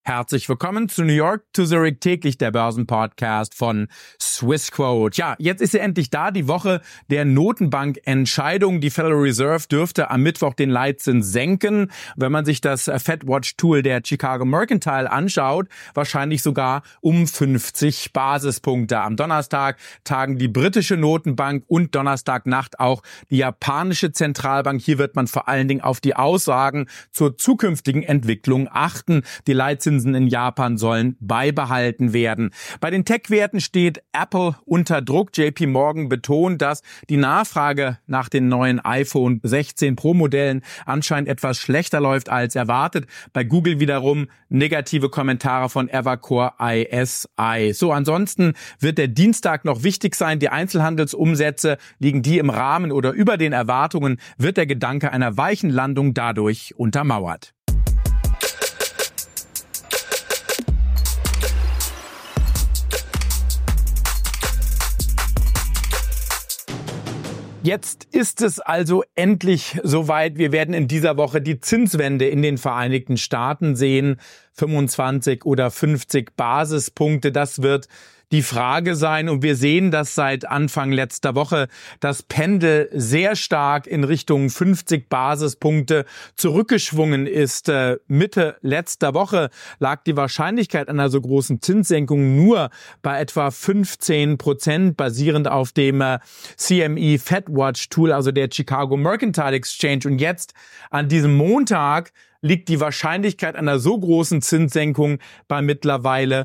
Herzlich willkommen zu New York to Zurich täglich, der Börsenpodcast von Swissquote. Ja, jetzt ist sie endlich da, die Woche der Notenbankentscheidung. Die Federal Reserve dürfte am Mittwoch den Leitzins senken. Wenn man sich das FedWatch-Tool der Chicago Mercantile anschaut, wahrscheinlich sogar um 50 Basispunkte. Am Donnerstag tagen die britische Notenbank und Donnerstagnacht auch die japanische Zentralbank. Hier wird man vor allen Dingen auf die Aussagen zur zukünftigen Entwicklung achten. Die Leitzinsen in Japan sollen beibehalten werden. Bei den Tech-Werten steht Apple unter Druck. JP Morgan betont, dass die Nachfrage nach den neuen iPhone 16 Pro Modellen anscheinend etwas schlechter läuft als erwartet. Bei Google wiederum negative Kommentare von Evercore ISI. So, ansonsten wird der Dienstag noch wichtig sein. Die Einzelhandelsumsätze, liegen die im Rahmen oder über den Erwartungen, wird der Gedanke einer weichen Landung dadurch untermauert. Jetzt ist es also endlich soweit. Wir werden in dieser Woche die Zinswende in den Vereinigten Staaten sehen. 25 oder 50 Basispunkte, das wird die Frage sein. Und wir sehen, dass seit Anfang letzter Woche das Pendel sehr stark in Richtung 50 Basispunkte zurückgeschwungen ist. Mitte letzter Woche lag die Wahrscheinlichkeit einer so großen Zinssenkung nur bei etwa 15%, basierend auf dem CME FedWatch Tool, also der Chicago Mercantile Exchange. Und jetzt an diesem Montag liegt die Wahrscheinlichkeit einer so großen Zinssenkung bei mittlerweile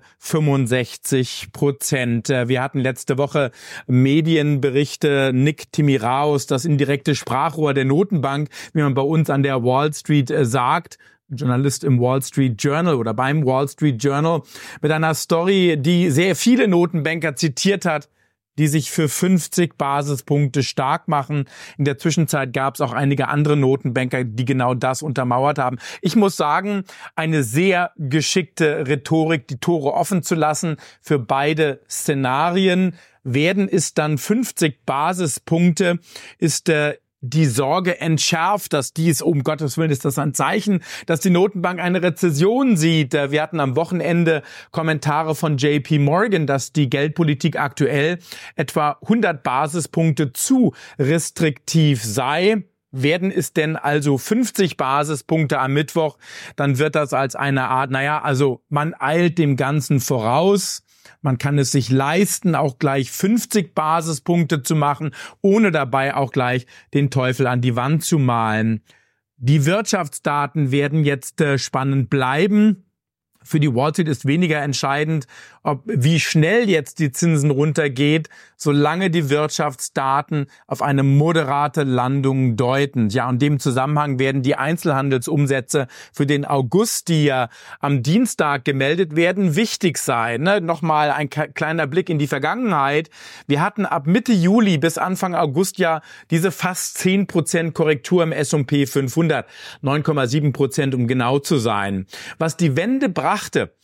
65%. Wir hatten letzte Woche Medienberichte, Nick Timiraos, das indirekte Sprachrohr der Notenbank, wie man bei uns an der Wall Street sagt, Journalist im Wall Street Journal oder beim Wall Street Journal, mit einer Story, die sehr viele Notenbanker zitiert hat, die sich für 50 Basispunkte stark machen. In der Zwischenzeit gab es auch einige andere Notenbanker, die genau das untermauert haben. Ich muss sagen, eine sehr geschickte Rhetorik, die Tore offen zu lassen für beide Szenarien. Werden es dann 50 Basispunkte, ist die Sorge entschärft, dass dies, um Gottes Willen, ist das ein Zeichen, dass die Notenbank eine Rezession sieht. Wir hatten am Wochenende Kommentare von JP Morgan, dass die Geldpolitik aktuell etwa 100 Basispunkte zu restriktiv sei. Werden es denn also 50 Basispunkte am Mittwoch, dann wird das als eine Art, also man eilt dem Ganzen voraus. Man kann es sich leisten, auch gleich 50 Basispunkte zu machen, ohne dabei auch gleich den Teufel an die Wand zu malen. Die Wirtschaftsdaten werden jetzt spannend bleiben. Für die Wall Street ist weniger entscheidend, wie schnell jetzt die Zinsen runtergeht, solange die Wirtschaftsdaten auf eine moderate Landung deuten. Ja, und in dem Zusammenhang werden die Einzelhandelsumsätze für den August, die ja am Dienstag gemeldet werden, wichtig sein. Nochmal ein kleiner Blick in die Vergangenheit. Wir hatten ab Mitte Juli bis Anfang August ja diese fast 10% Korrektur im S&P 500, 9,7%, um genau zu sein. Was die Wende brachte,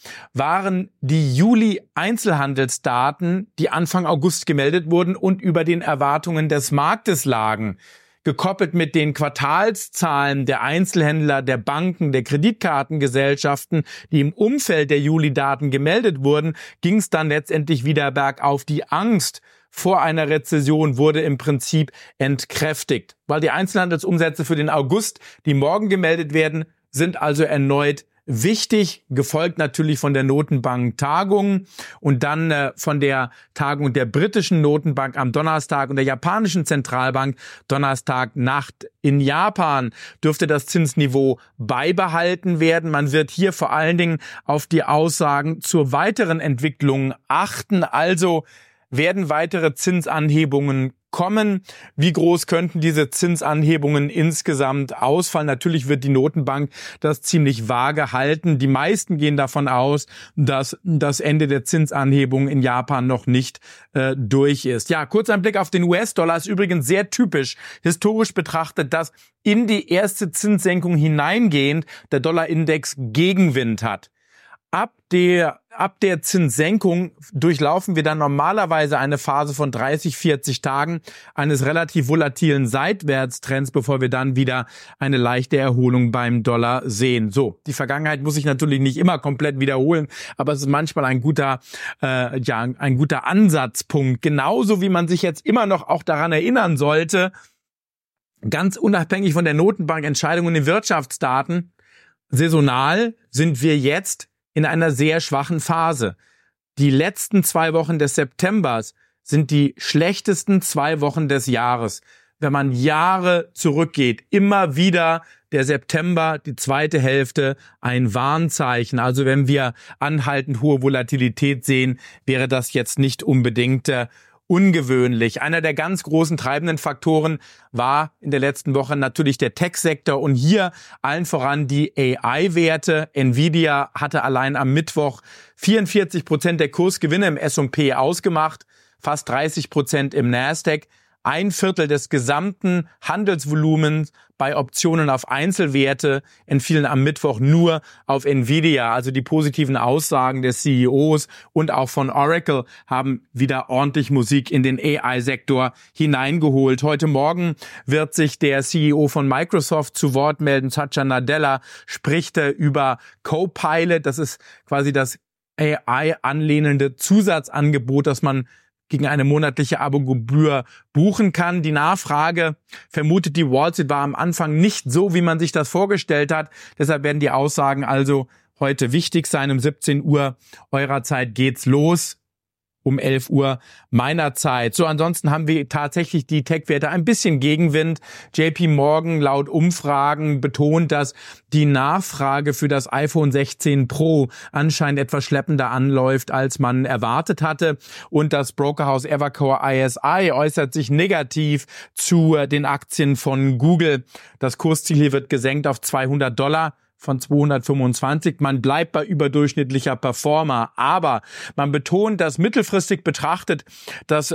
waren die Juli-Einzelhandelsdaten, die Anfang August gemeldet wurden und über den Erwartungen des Marktes lagen. Gekoppelt mit den Quartalszahlen der Einzelhändler, der Banken, der Kreditkartengesellschaften, die im Umfeld der Juli-Daten gemeldet wurden, ging es dann letztendlich wieder bergauf. Die Angst vor einer Rezession wurde im Prinzip entkräftigt. Weil die Einzelhandelsumsätze für den August, die morgen gemeldet werden, sind also erneut wichtig, gefolgt natürlich von der Notenbank-Tagung und dann von der Tagung der britischen Notenbank am Donnerstag und der japanischen Zentralbank Donnerstagnacht. In Japan dürfte das Zinsniveau beibehalten werden. Man wird hier vor allen Dingen auf die Aussagen zur weiteren Entwicklung achten. Also werden weitere Zinsanhebungen kommen? Wie groß könnten diese Zinsanhebungen insgesamt ausfallen? Natürlich wird die Notenbank das ziemlich vage halten. Die meisten gehen davon aus, dass das Ende der Zinsanhebungen in Japan noch nicht durch ist. Ja, kurz ein Blick auf den US-Dollar ist übrigens sehr typisch, historisch betrachtet, dass in die erste Zinssenkung hineingehend der Dollarindex Gegenwind hat. Ab ab der Zinssenkung durchlaufen wir dann normalerweise eine Phase von 30, 40 Tagen eines relativ volatilen Seitwärtstrends, bevor wir dann wieder eine leichte Erholung beim Dollar sehen. So, die Vergangenheit muss sich natürlich nicht immer komplett wiederholen, aber es ist manchmal ein guter Ansatzpunkt. Genauso wie man sich jetzt immer noch auch daran erinnern sollte, ganz unabhängig von der Notenbankentscheidung und den Wirtschaftsdaten, saisonal sind wir jetzt in einer sehr schwachen Phase. Die letzten 2 Wochen des Septembers sind die schlechtesten 2 Wochen des Jahres. Wenn man Jahre zurückgeht, immer wieder der September, die zweite Hälfte, ein Warnzeichen. Also wenn wir anhaltend hohe Volatilität sehen, wäre das jetzt nicht unbedingt ungewöhnlich. Einer der ganz großen treibenden Faktoren war in der letzten Woche natürlich der Tech-Sektor und hier allen voran die AI-Werte. Nvidia hatte allein am Mittwoch 44% der Kursgewinne im S&P ausgemacht, fast 30% im Nasdaq. 1/4 des gesamten Handelsvolumens bei Optionen auf Einzelwerte entfielen am Mittwoch nur auf Nvidia. Also die positiven Aussagen des CEOs und auch von Oracle haben wieder ordentlich Musik in den AI-Sektor hineingeholt. Heute Morgen wird sich der CEO von Microsoft zu Wort melden. Satya Nadella spricht über Copilot. Das ist quasi das AI-anlehnende Zusatzangebot, das man gegen eine monatliche Abogebühr buchen kann. Die Nachfrage, vermutet die Wall Street, war am Anfang nicht so, wie man sich das vorgestellt hat. Deshalb werden die Aussagen also heute wichtig sein. Um 17 Uhr eurer Zeit geht's los. Um 11 Uhr meiner Zeit. So, ansonsten haben wir tatsächlich die Tech-Werte ein bisschen Gegenwind. JP Morgan laut Umfragen betont, dass die Nachfrage für das iPhone 16 Pro anscheinend etwas schleppender anläuft, als man erwartet hatte. Und das Brokerhaus Evercore ISI äußert sich negativ zu den Aktien von Google. Das Kursziel hier wird gesenkt auf $200 von 225. Man bleibt bei überdurchschnittlicher Performer, aber man betont, dass mittelfristig betrachtet das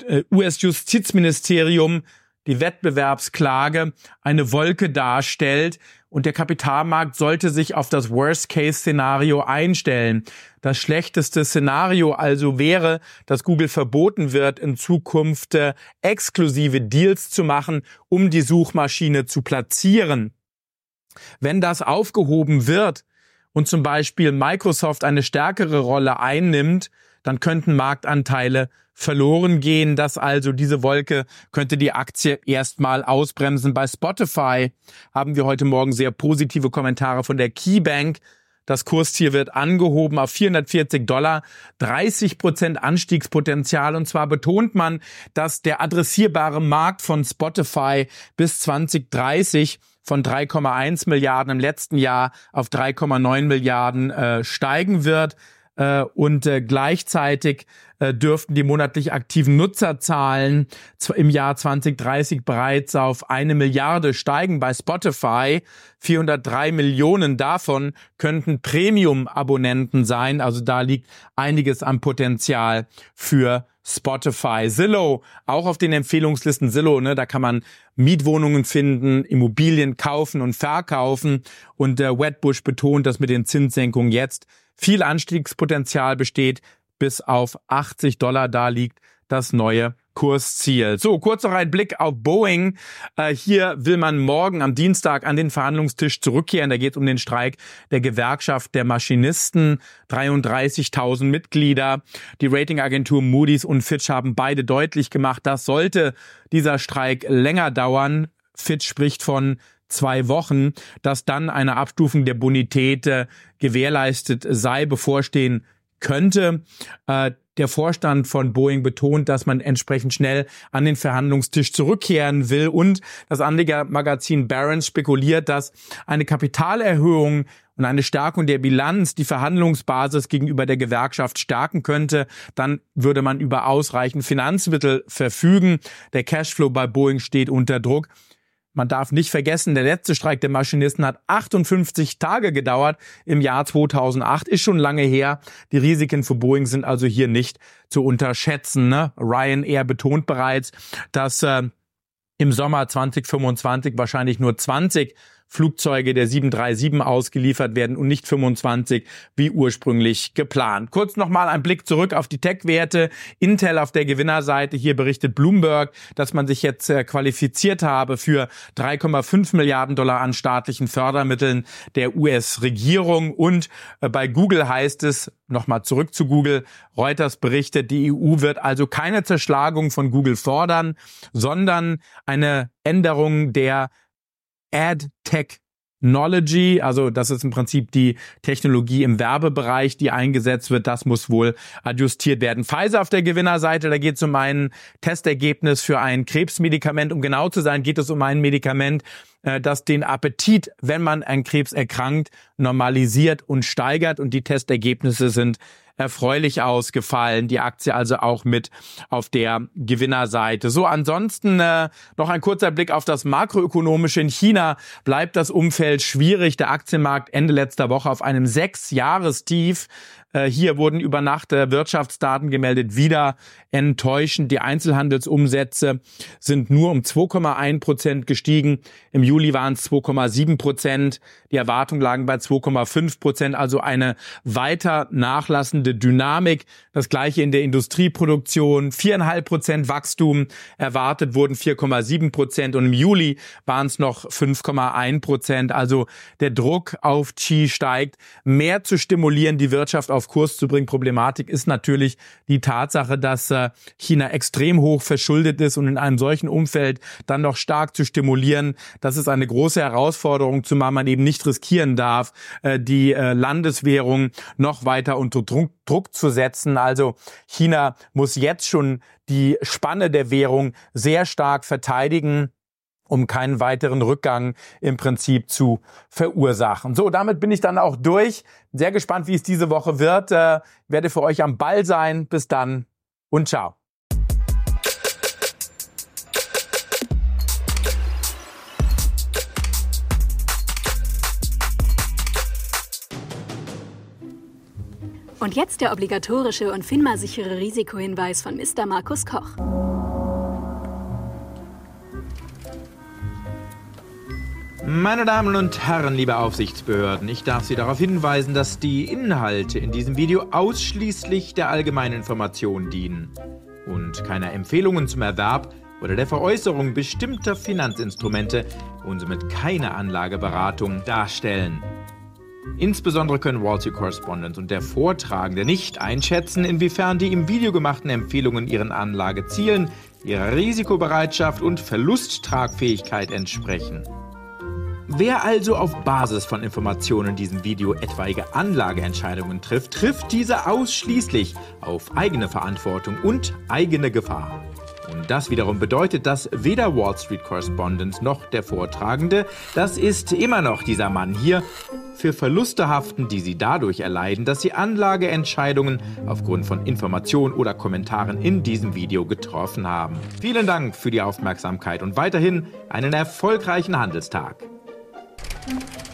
US-Justizministerium die Wettbewerbsklage eine Wolke darstellt und der Kapitalmarkt sollte sich auf das Worst-Case-Szenario einstellen. Das schlechteste Szenario also wäre, dass Google verboten wird, in Zukunft exklusive Deals zu machen, um die Suchmaschine zu platzieren. Wenn das aufgehoben wird und zum Beispiel Microsoft eine stärkere Rolle einnimmt, dann könnten Marktanteile verloren gehen. Diese Wolke könnte die Aktie erstmal ausbremsen. Bei Spotify haben wir heute Morgen sehr positive Kommentare von der KeyBank. Das Kursziel wird angehoben auf $440, 30% Anstiegspotenzial. Und zwar betont man, dass der adressierbare Markt von Spotify bis 2030 von 3,1 Milliarden im letzten Jahr auf 3,9 Milliarden steigen wird. Und gleichzeitig dürften die monatlich aktiven Nutzerzahlen im Jahr 2030 bereits auf 1 Milliarde steigen bei Spotify. 403 Millionen davon könnten Premium-Abonnenten sein. Also da liegt einiges an Potenzial für Spotify. Zillow, auch auf den Empfehlungslisten Zillow, da kann man Mietwohnungen finden, Immobilien kaufen und verkaufen. Und Wedbush betont, dass mit den Zinssenkungen jetzt viel Anstiegspotenzial besteht. Bis auf $80, da liegt das neue Kursziel. So, kurz noch ein Blick auf Boeing. Hier will man morgen am Dienstag an den Verhandlungstisch zurückkehren. Da geht es um den Streik der Gewerkschaft der Maschinisten. 33.000 Mitglieder. Die Ratingagentur Moody's und Fitch haben beide deutlich gemacht, dass sollte dieser Streik länger dauern, Fitch spricht von 2 Wochen, dass dann eine Abstufung der Bonität gewährleistet sei, bevorstehen könnte. Der Vorstand von Boeing betont, dass man entsprechend schnell an den Verhandlungstisch zurückkehren will und das Anlegermagazin Barron's spekuliert, dass eine Kapitalerhöhung und eine Stärkung der Bilanz die Verhandlungsbasis gegenüber der Gewerkschaft stärken könnte. Dann würde man über ausreichend Finanzmittel verfügen. Der Cashflow bei Boeing steht unter Druck. Man darf nicht vergessen, der letzte Streik der Maschinisten hat 58 Tage gedauert im Jahr 2008, ist schon lange her. Die Risiken für Boeing sind also hier nicht zu unterschätzen. Ryanair betont bereits, dass im Sommer 2025 wahrscheinlich nur 20 Flugzeuge der 737 ausgeliefert werden und nicht 25 wie ursprünglich geplant. Kurz nochmal ein Blick zurück auf die Tech-Werte. Intel auf der Gewinnerseite. Hier berichtet Bloomberg, dass man sich jetzt qualifiziert habe für 3,5 Milliarden Dollar an staatlichen Fördermitteln der US-Regierung. Und bei Google heißt es, nochmal zurück zu Google, Reuters berichtet, die EU wird also keine Zerschlagung von Google fordern, sondern eine Änderung der Ad-Technology, also das ist im Prinzip die Technologie im Werbebereich, die eingesetzt wird, das muss wohl adjustiert werden. Pfizer auf der Gewinnerseite, da geht es um ein Testergebnis für ein Krebsmedikament. Um genau zu sein, geht es um ein Medikament, das den Appetit, wenn man an Krebs erkrankt, normalisiert und steigert. Und die Testergebnisse sind erfreulich ausgefallen. Die Aktie also auch mit auf der Gewinnerseite. So, ansonsten noch ein kurzer Blick auf das Makroökonomische. In China bleibt das Umfeld schwierig. Der Aktienmarkt Ende letzter Woche auf einem 6-Jahrestief. Hier wurden über Nacht Wirtschaftsdaten gemeldet, wieder enttäuschend. Die Einzelhandelsumsätze sind nur um 2,1% gestiegen. Im Juli waren es 2,7%. Die Erwartungen lagen bei 2,5%, also eine weiter nachlassende Dynamik. Das gleiche in der Industrieproduktion. 4,5% Wachstum erwartet wurden, 4,7%. Und im Juli waren es noch 5,1%. Also der Druck auf Xi steigt. Mehr zu stimulieren, die Wirtschaft auf Kurs zu bringen. Problematik ist natürlich die Tatsache, dass China extrem hoch verschuldet ist und in einem solchen Umfeld dann noch stark zu stimulieren, das ist eine große Herausforderung, zumal man eben nicht riskieren darf, die Landeswährung noch weiter unter Druck zu setzen. Also China muss jetzt schon die Spanne der Währung sehr stark verteidigen, um keinen weiteren Rückgang im Prinzip zu verursachen. So, damit bin ich dann auch durch. Sehr gespannt, wie es diese Woche wird. Werde für euch am Ball sein. Bis dann und ciao. Und jetzt der obligatorische und FINMA-sichere Risikohinweis von Mr. Markus Koch. Meine Damen und Herren, liebe Aufsichtsbehörden, ich darf Sie darauf hinweisen, dass die Inhalte in diesem Video ausschließlich der allgemeinen Information dienen und keine Empfehlungen zum Erwerb oder der Veräußerung bestimmter Finanzinstrumente und somit keine Anlageberatung darstellen. Insbesondere können Wall Street Correspondent und der Vortragende nicht einschätzen, inwiefern die im Video gemachten Empfehlungen ihren Anlagezielen, ihrer Risikobereitschaft und Verlusttragfähigkeit entsprechen. Wer also auf Basis von Informationen in diesem Video etwaige Anlageentscheidungen trifft, trifft diese ausschließlich auf eigene Verantwortung und eigene Gefahr. Und das wiederum bedeutet, dass weder Wall Street Correspondent noch der Vortragende, das ist immer noch dieser Mann hier, für Verluste haften, die sie dadurch erleiden, dass sie Anlageentscheidungen aufgrund von Informationen oder Kommentaren in diesem Video getroffen haben. Vielen Dank für die Aufmerksamkeit und weiterhin einen erfolgreichen Handelstag.